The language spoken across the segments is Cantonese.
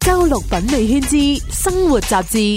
周六品味圈之生活雜誌。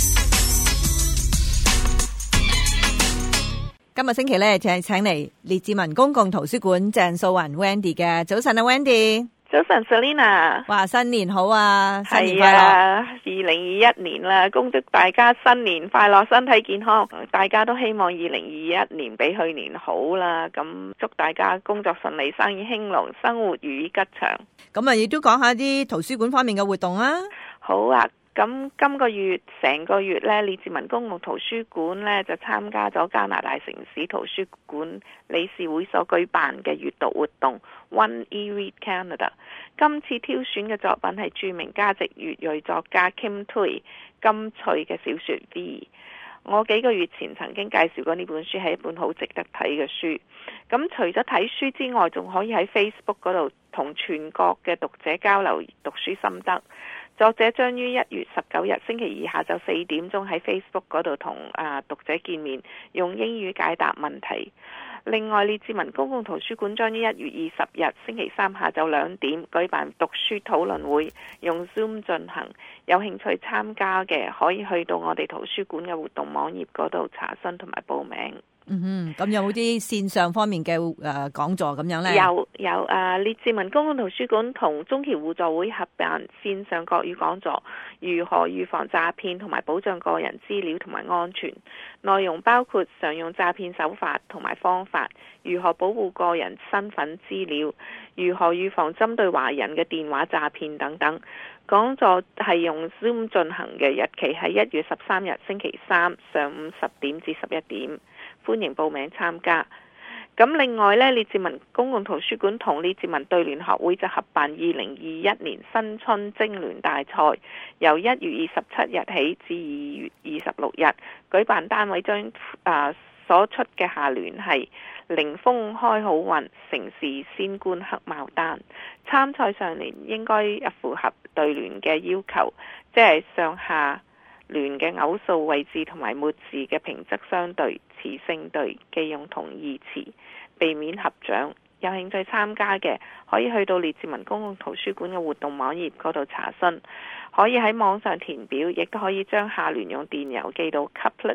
今日星期咧就係請嚟列治文公共圖書館鄭素雲 Wendy 嘅。早晨啊 Wendy。 早晨 Selina。 哇，新年好啊，新年快樂。 係啊，2021年啦，恭祝大家新年快樂，身體健康。大家都希望2021年比去年好啦，咁祝大家工作順利，生意興隆，生活如意吉祥。 咁啊，亦都講下啲圖書館方面嘅活動啊。 好啊。咁今個月成個月呢，列治文公共圖書館呢就參加咗加拿大城市圖書館理事會所舉辦嘅閱讀活動 One eRead Canada。今次挑選嘅作品係著名加籍粵裔作家 Kim Thuy 金翠嘅小說 V。我幾個月前曾經介紹過呢本書係一本好值得睇嘅書。咁除咗睇書之外，仲可以喺 Facebook 嗰度同全國嘅讀者交流讀書心得。作者將於1月19日星期二下晝4點鐘喺 Facebook 嗰度同讀者見面，用英語解答問題。另外，列治文公共圖書館將於1月20日星期三下晝2點舉辦讀書討論會，用 Zoom 進行。有興趣參加嘅可以去到我哋圖書館嘅活動網頁嗰度查詢同埋報名。 咁有冇啲線上方面嘅講座咁樣呢？ 有列治文公共圖書館同中僑互助會合辦線上國語講座，如何預防詐騙同埋保障個人資料同埋安全。內容包括常用詐騙手法同埋方法，如何保護個人身份資料，如何預防針對華人嘅電話詐騙等等。講座係用 Zoom 進行嘅，日期係1月13日星期三上午10點至11點，歡迎報名參加。咁另外呢，列治文公共圖書館同列治文對聯學會就合辦2021年新春徵聯大賽，由1月27日起至2月26日舉辦。單位將所出嘅下聯係凌風開好運，成事先觀黑牡丹。參賽上聯應該符合對聯嘅要求，即係上下聯嘅偶數位置同埋末字嘅平仄相對，詞性對，忌用同義詞，避免合掌。有興趣參加嘅可以去到列治文公共圖書館嘅活動網頁嗰度查詢，可以喺網上填表，亦都可以將下聯用電郵寄到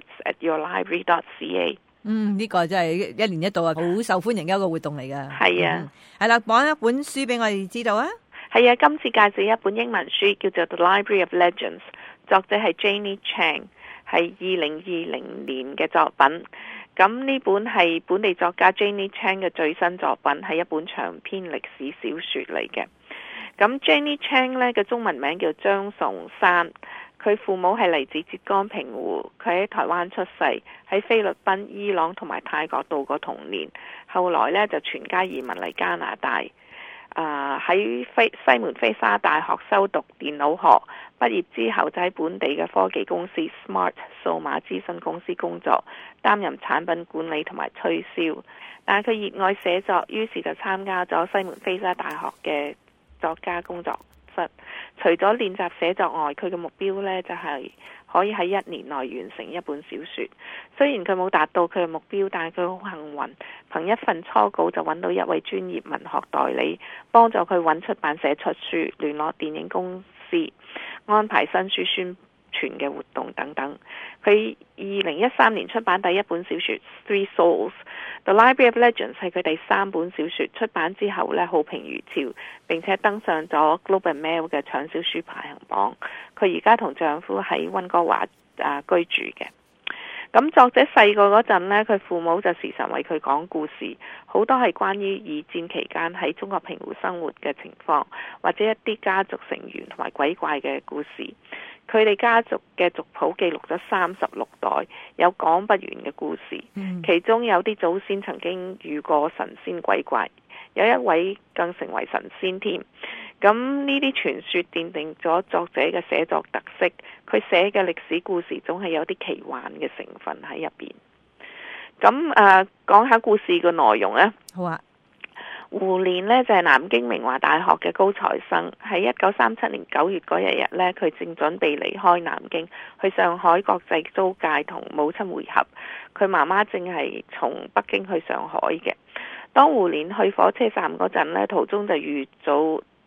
couplets@yourlibrary.ca。 呢個真係一年一度好受歡迎嘅一個活動嚟㗎。 係啊， 係啦，講一本書俾我哋知道啊。 係啊，今次介紹一本英文書叫做 The Library of Legends， 作者係 Janie Chang， 係2020年嘅作品。咁呢本係本地作家 Janie Chang 嘅最新作品，係一本長篇歷史小說嚟嘅。咁 Janie Chang 呢嘅中文名叫張崇山，佢父母係嚟自浙江平湖，佢喺台灣出世，喺菲律賓、伊朗同埋泰國度過童年，後來呢就全家移民嚟加拿大。喺西門菲沙大學修讀電腦學，畢業之後就喺本地嘅科技公司 Smart 數碼諮詢公司工作，擔任產品管理同埋推銷。但係佢熱愛寫作，於是就參加咗西門菲沙大學嘅作家工作室。除咗練習寫作外，佢嘅目標呢就係可以喺1年內完成一本小說。雖然佢冇達到佢嘅目標，但係佢好幸運，憑一份初稿就揾到一位專業文學代理，幫助佢揾出版社出書，聯絡電影公司，安排新書宣傳嘅活動等等。佢2013年出版第一本小說 Three Souls。The Library of Legends 係佢第3本小說，出版之後呢，好評如潮，並且登上咗 Globe and Mail 嘅暢銷書排行榜。佢而家同丈夫喺溫哥華居住嘅。咁作者細個嗰陣呢，佢父母就時常為佢講故事，好多係關於二戰期間喺中國平湖生活嘅情況，或者一啲家族成員同埋鬼怪嘅故事。佢哋家族嘅族譜記錄咗36代，有講不完嘅故事。其中有啲祖先曾經遇過神仙鬼怪，有一位更成為神仙添。咁呢啲傳說奠定咗作者嘅寫作特色，佢寫嘅歷史故事總係有啲奇幻嘅成分喺入邊。咁講下故事嘅內容呢。 好啊。 胡連呢就係南京明華大學嘅高材生，喺1937年9月嗰日呢，佢正準備離開南京去上海國際租界同母親會合。佢媽媽正係從北京去上海嘅。當胡連去火車站嗰陣呢，途中就遇到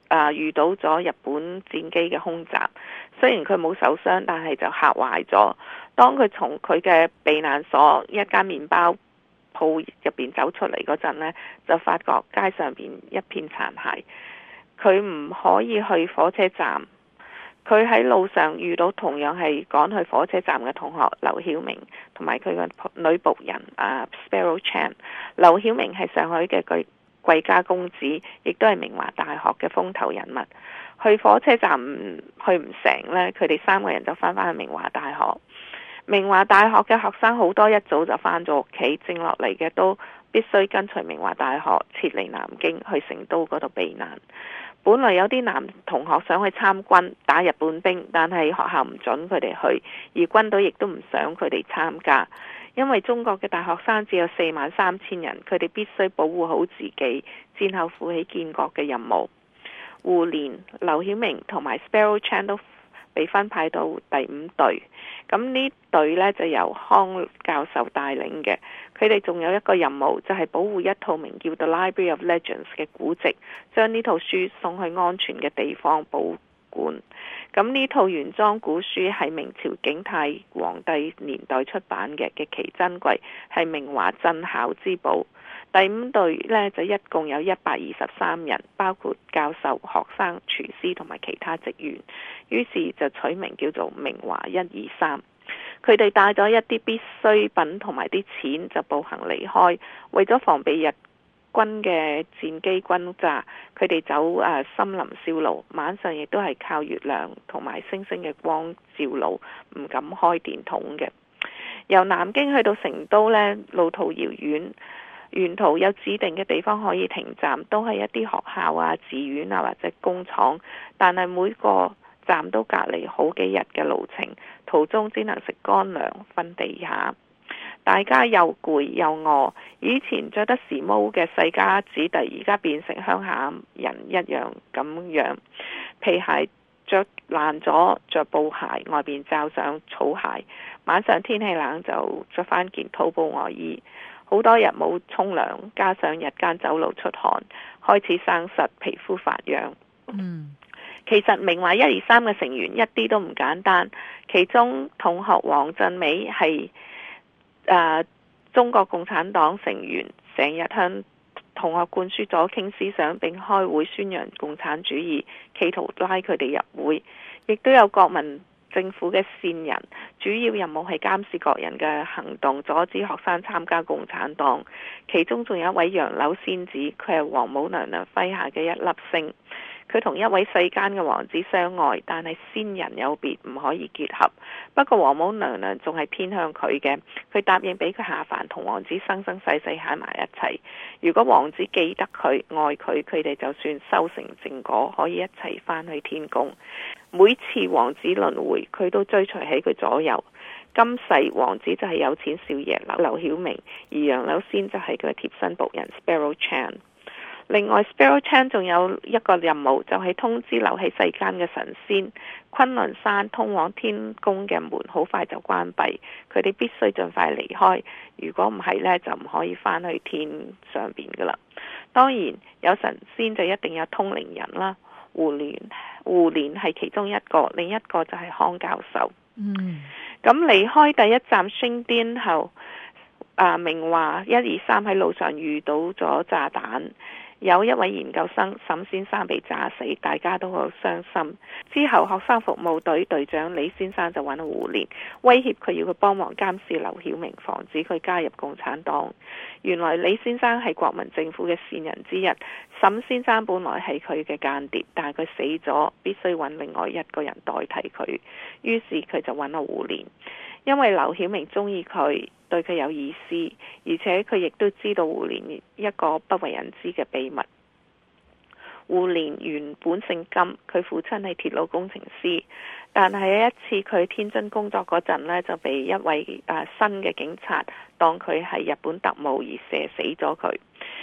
遇到咗日本戰機嘅空襲，雖然佢冇受傷，但係就嚇壞咗。當佢從佢嘅避難所一間麵包鋪入邊走出嚟嗰陣呢，就發覺街上邊一片殘骸。佢唔可以去火車站，佢喺路上遇到同樣係趕去火車站嘅同學劉曉明同埋佢嘅女僕人Sparrow Chan。劉曉明係上海嘅貴家公子，亦都係明華大學嘅風頭人物。去火車站去唔成呢，佢哋三個人就翻去明華大學。明華大學嘅學生好多一早就翻咗屋企，剩落嚟嘅都必須跟隨明華大學撤離南京去成都嗰度避難。本來有啲男同學想去參軍打日本兵，但係學校唔准佢哋去，而軍隊亦都唔想佢哋參加，因為中國嘅大學生只有43000人，佢哋必須保護好自己，戰後負起建國嘅任務。胡璉、劉曉明同埋 Sparrow Chan 都被分派到第5隊，咁呢隊呢就由康教授帶領嘅。佢哋仲有一個任務，就係保護一套名叫 The Library of Legends 嘅古籍，將呢套書送去安全嘅地方保管。咁呢套原裝古書係明朝景泰皇帝年代出版嘅，極其珍貴，係明華鎮校之寶。第5隊呢就一共有123人，包括教授、學生、廚師同埋其他職員，於是就取名叫做明華123。佢哋帶咗一啲必需品同埋啲錢，就步行離開。為咗防備日軍嘅戰機轟炸，佢哋走森林小路，晚上亦都係靠月亮同埋星星嘅光照路，唔敢開電筒嘅。由南京去到成都呢，路途遙遠，沿途有指定嘅地方可以停站，都係一啲學校啊、寺院啊或者工廠，但係每個站都隔離好幾日嘅路程，途中只能食乾糧、瞓地下。大家又攰又餓，以前着得時髦嘅世家子弟，而家變成鄉下人一樣咁樣，皮鞋着爛咗，着布鞋，外邊罩上草鞋。晚上天氣冷就着翻件土布外衣。好多日冇沖涼，加上日間走路出汗，開始生濕，皮膚發癢。其實明華123嘅成員一啲都唔簡單，其中同學王振美係中國共產黨成員，成日向同學灌輸左傾思想，並開會宣揚共產主義，企圖拉佢哋入會。亦都有國民政府嘅線人，主要任務係監視各人嘅行動，阻止學生參加共產黨。其中仲有一位楊柳仙子，佢係王母娘娘麾下嘅一粒星。佢同一位世間嘅王子相愛，但係仙人有別，唔可以結合。不過王母娘娘仲係偏向佢嘅，佢答應俾佢下凡，同王子生生世世喺埋一齊。如果王子記得佢、愛佢，佢哋就算修成正果，可以一齊翻去天宮。每次王子輪迴，佢都追隨喺佢左右。今世王子就係有錢少爺劉曉明，而楊柳仙就係佢嘅貼身僕人 Sparrow Chan。另外 Sparrow Chan 仲有一個任務，就係通知留喺世間嘅神仙，崑崙山通往天宮嘅門好快就關閉，佢哋必須盡快離開。如果唔係呢，就唔可以翻去天上邊噶啦。當然有神仙就一定有通靈人啦。胡璉係其中一個，另一個就係康教授。咁離開第一站星甸後，明華123喺路上遇到咗炸彈。有一位研究生沈先生被炸死，大家都好傷心。之後學生服務隊隊長李先生就揾胡璉，威脅佢要佢幫忙監視劉曉明，防止佢加入共產黨。原來李先生係國民政府嘅線人之一，沈先生本來係佢嘅間諜，但係佢死咗，必須揾另外一個人代替佢。於是佢就揾胡璉，因為劉曉明中意佢，對佢有意思，而且佢亦都知道胡璉一個不為人知嘅秘密。胡璉原本姓金，佢父親係鐵路工程師，但係有一次佢天津工作嗰陣呢，就被一位新嘅警察當佢係日本特務而射死咗佢。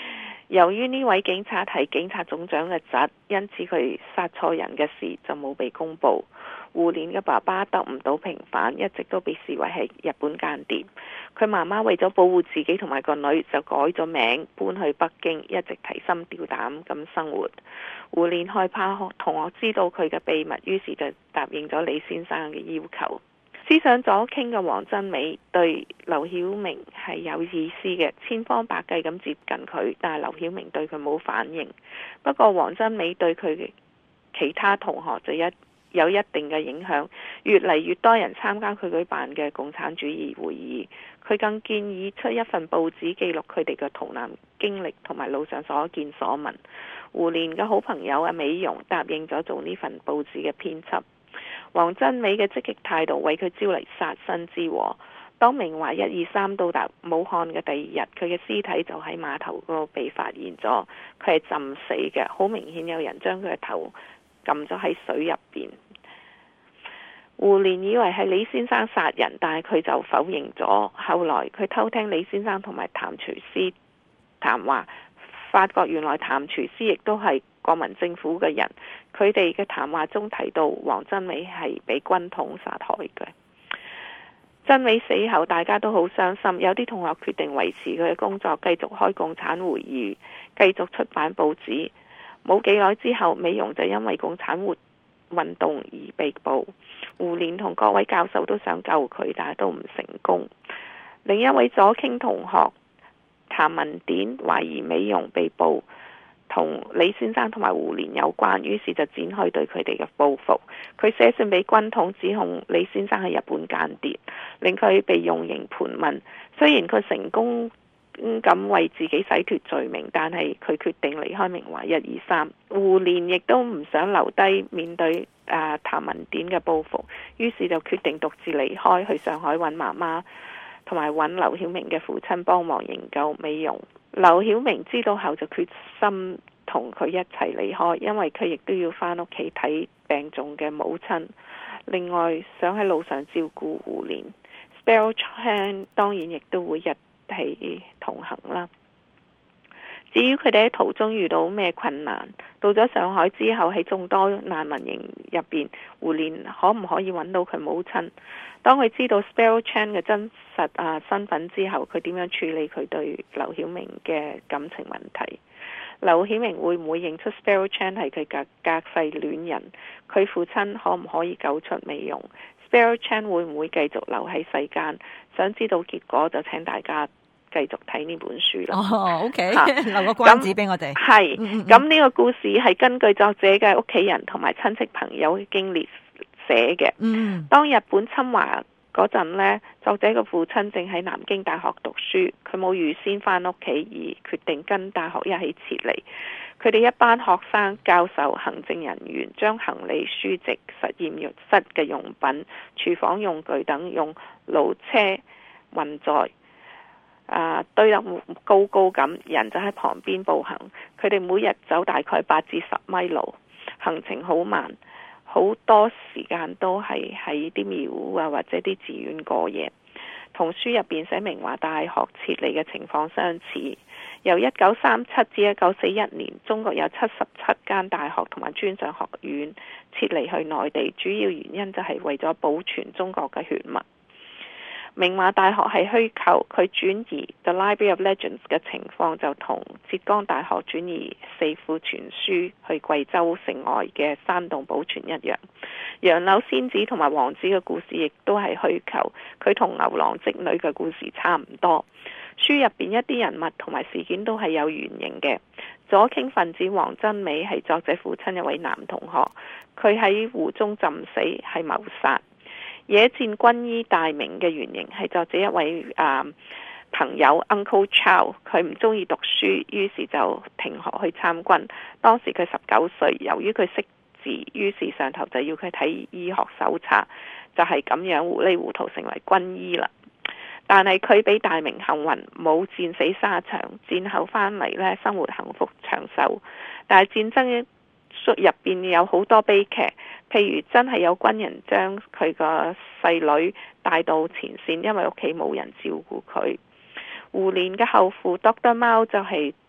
由於呢位警察係警察總長嘅侄，因此佢殺錯人嘅事就冇被公佈。胡蓮嘅爸爸得唔到平反，一直都被視為係日本間諜。佢媽媽為咗保護自己同埋個女，就改咗名搬去北京，一直提心吊膽咁生活。胡蓮害怕同學知道佢嘅秘密，於是就答應咗李先生嘅要求。思想左傾嘅黃真美對劉曉明係有意思嘅，千方百計咁接近佢，但係劉曉明對佢冇反應。不過黃真美對佢嘅其他同學就有一定嘅影響，越嚟越多人參加佢舉辦嘅共產主義會議。佢更建議出一份報紙記錄佢哋嘅逃難經歷同埋路上所見所聞。胡蓮嘅好朋友阿美容答應咗做呢份報紙嘅編輯。黃真美嘅積極態度為佢招嚟殺身之禍。當明華123到達武漢嘅第二日，佢嘅屍體就喺碼頭嗰度被發現咗，佢係浸死嘅，好明顯有人將佢嘅頭撳咗喺水入邊。胡蓮以為係李先生殺人，但係佢就否認咗。後來佢偷聽李先生同埋譚廚師談話，發覺原來譚廚師亦都係國民政府嘅人。佢哋嘅談話中提到黃真美係被軍統殺害嘅。真美死後，大家都好傷心，有啲同學決定維持佢嘅工作，繼續開共產會議，繼續出版報紙。冇幾耐之後，美容就因為共產運動而被捕。胡蓮同各位教授都想救佢，但係都唔成功。另一位左傾同學譚文典懷疑美容被捕同李先生同埋胡蓮有關，於是就展開對佢哋嘅報復。佢寫信俾軍統，指控李先生係日本間諜，令佢被用刑盤問。雖然佢成功咁為自己洗脫罪名，但係佢決定離開明華123。胡蓮亦都唔想留低面對譚文典嘅報復，於是就決定獨自離開，去上海揾媽媽同埋揾劉曉明嘅父親幫忙營救美容。劉曉明知道後就決心同佢一齊離開，因為佢亦都要返屋企睇病重嘅母親，另外想喺路上照顧胡蓮。Sparrow Chan 當然亦都會一起同行啦。至於佢哋喺途中遇到咩困難，到咗上海之後喺眾多難民營入邊，胡蓮可唔可以揾到佢母親？當佢知道 Sparrow Chan 嘅真實身份之後，佢點樣處理佢對劉曉明嘅感情問題？劉曉明會唔會認出 Sparrow Chan 係佢隔世戀人？佢父親可唔可以救出美容？ Sparrow Chan 會唔會繼續留喺世間？想知道結果就請大家繼續睇呢本書啦。 哦，OK，留個關子俾我哋。 係，咁呢個故事係根據作者嘅屋企人同埋親戚朋友嘅經歷寫嘅。當日本侵華嗰陣呢，作者嘅父親正喺南京大學讀書，佢冇預先返屋企，而決定跟大學一起撤離。佢哋一班學生、教授、行政人員將行李、書籍、實驗室嘅用品、廚房用具等用路車運載，堆得高高咁，人就喺旁邊步行。佢哋每日走大概8至10米路，行程好慢，好多時間都係喺啲廟或者啲寺院過夜。同書入邊寫明華大學撤離嘅情況相似。由1937至1941年，中國有77間大學同埋專上學院撤離去內地，主要原因就係為咗保存中國嘅血脈。明華大學係虛構，佢轉移 The Library of Legends 嘅情況就同浙江大學轉移四庫全書去貴州城外嘅山洞保存一樣。楊柳仙子同埋王子嘅故事亦都係虛構，佢同牛郎織女嘅故事差唔多。書入邊一啲人物同埋事件都係有原型嘅。左傾分子黃真美係作者父親一位男同學，佢喺湖中浸死係謀殺。野戰軍醫大明嘅原型係作者一位朋友 Uncle Chow， 佢唔中意讀書，於是就停學去參軍。當時佢19歲，由於佢識字，於是上頭就要佢睇醫學手冊，就係咁樣糊裡糊塗成為軍醫啦。但係佢比大明幸運，冇戰死沙場，戰後翻嚟呢，生活幸福長壽。但係戰爭入邊有好多悲劇，譬如真係有軍人將佢個細女帶到前線，因為屋企冇人照顧佢。胡蓮嘅後父 Dr. Mao 就係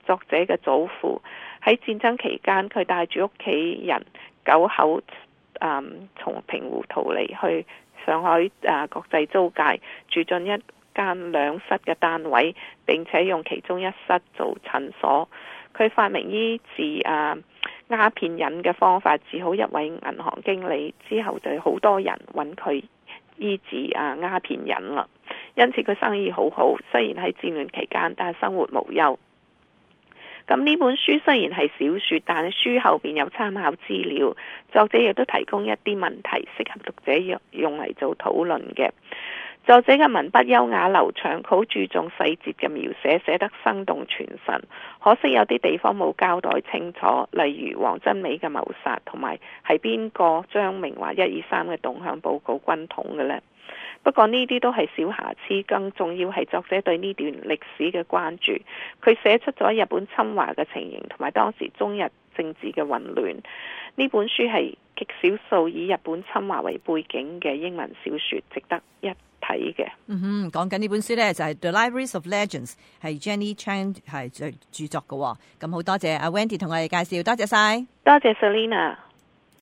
作者嘅祖父喺戰爭期間，佢帶住屋企人9口從平湖逃離去上海國際租界，住進一間2室嘅單位，並且用其中一室做診所。佢發明醫治鴉片癮嘅方法，治好一位銀行經理，之後就好多人揾佢醫治鴉片癮啦。因此佢生意好好，雖然喺戰亂期間，但係生活無憂。咁呢本書雖然係小說，但係書後邊有參考資料，作者亦都提供一啲問題，適合讀者用嚟做討論嘅。作者嘅文筆優雅流暢，好注重細節嘅描寫，寫得生動傳神。可惜有啲地方冇交代清楚，例如黃真美嘅謀殺，同埋係邊個將明華1、2、3嘅動向報告軍統嘅呢？不過呢啲都係小瑕疵，更重要係作者對呢段歷史嘅關注。佢寫出咗日本侵華嘅情形，同埋當時中日政治嘅混亂。呢本書係極少數以日本侵華為背景嘅英文小說，值得一睇嘅。 講緊呢本書呢，就係 The Libraries of Legends， 係 Jenny Chang 係著作嘅。咁好多謝阿 Wendy 同我哋介紹，多謝晒， 多謝 Selina。